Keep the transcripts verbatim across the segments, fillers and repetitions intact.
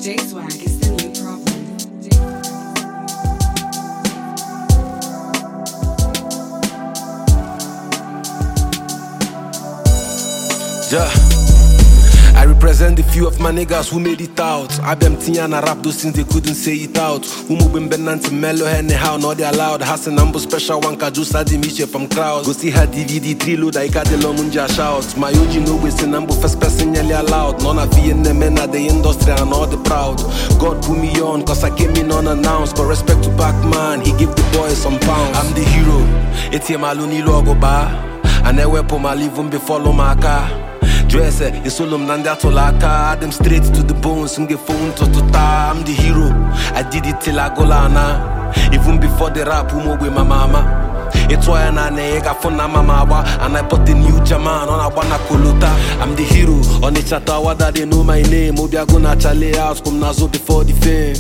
J-Swag is the new problem. Yeah. I represent the few of my niggas who made it out. I them Tiana rap those things they couldn't say it out. Who moving benanti mellow anyhow, not they allowed. Hassan Ambo special one kajusa di miche from crowds. Go see her D V D three load, I got the lomunja shouts. My O G no wasting Ambo first person nearly allowed. None of you in the men at the industry and all the proud. God put me on cause I came in unannounced. But respect to Pac-Man, he give the boys some pounds. I'm the hero, it's my Luni logo bar. And I wear my leave when before my car. Dress it, it's all um nanda to laka. Them straight to the bones, and get phone to to ta. I'm the hero, I did it till I go lana. Even before the rap, who with my mama. It's why I nega for na mama and I put the new German on a wana kuluta. I'm the hero, on the chatawa that they know my name. Obi I gonna chale house, come nazo before the fame.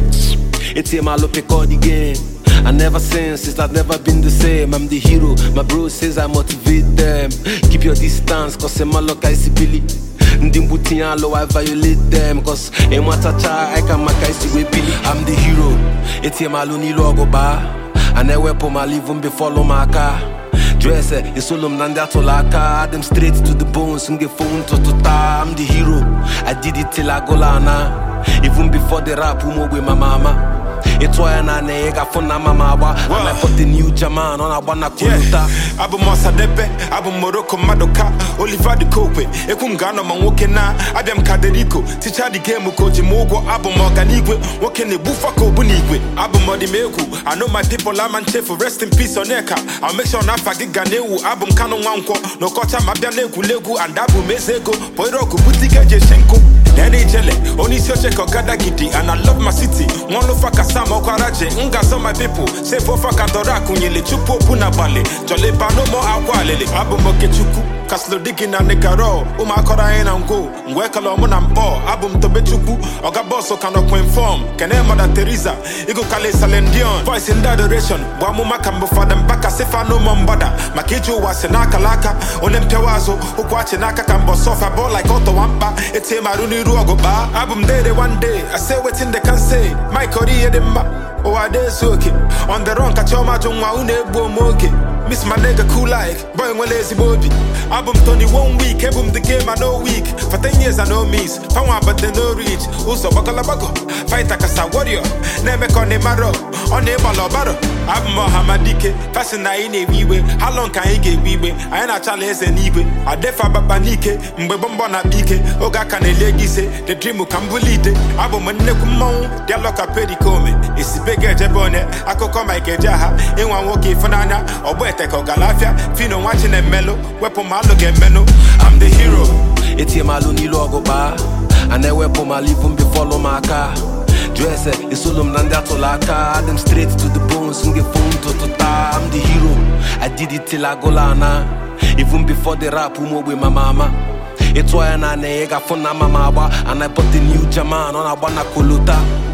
It's a malo pick all the game. I never since, it's I've never been the same. I'm the hero, my bro says I motivate them. Keep your distance, cause I'm a look I see Billy. Ndimbuti I violate them, cause I'm a cha I can make I see with Billy. I'm the hero, it's a maluni logo bar. And I wear my leave when before my car. Dress it, it's all um nanda to laka. Them straight to the bones, and get phone to to ta. I'm the hero, I did it till I go lana. Even before the rap, who with my mama. It's why I nega for na mama wa and I put the new German on a wana kuluta. Abu Mosadepe, Abu Morocco Madoka, Oliver de Cope, Ekum Gano Mangokena, Adam Kaderico, Ticha the game coach Mogo, Abu Morganigwe, Wakene Bufako Bunigwe, Abu Modimeku. I know my people are man for rest in peace on Eka. I'll make sure Nafa Ganeu, Abu Kano Wanko, no Kota Mabianeku Legu and Abu Mezego, Poiroko Butika Jeshenko. Then they jele, only Soche Kokada Giti, and I love my city. One of Fakasama Kwaraje, Unga some my people. Say for Fakadora Kunyele Chupo Punabale, Jole Panomo Awale, Abu Mokechuku, Caslo Digging and Negaro, Umakora and Go, Wekalomon and Bo, Abum Tobechuku, Ogaboso cannot inform, Kene Mother Teresa, Igo Kale Salendion, voice in that direction, Wamuma Kambo for them back as if I no Mombada, Makijo was an Akalaka, Onem Tewazo, Ukwachinaka Kambo Sofa Ball like Otto Wampa, it's a Maruni Ruagoba, Abum Day one day, I say what in they can say, my Korea de Ma. Oh, I did so okay. On the wrong, catch your major, one Miss my nigga cool like, boy, one lazy body. Album Tony one week, album the game, I know week. For ten years, I know miss. Power, but they no reach. Also, Bakalabago, fight like a warrior. Never con a marrow, on a balobaro. Album Mohamadike, passing I in a wee way. How long can he get wee way? I ain't a challenge and even. I defa babanike, Mbebona bike, Oga can a legise, the dream will come bully. Album and Nekumon, their lock up pedicome. It's bigger Jabone, I could come like a jaha, in one walkie fanana, or Weteko Galafia, Fino watching a mellow, weapon malo get meno. I'm the hero. It's a maluni logo bar, and I weapon my leave when before my car. Dress it, it's all um nanda to laka. Them straight to the bones, and get phone to to ta. I'm the hero, I did it till I go lana. Even before the rap, who with my mama. It's why I nega for na mama, and I put the new German on a wana kuluta.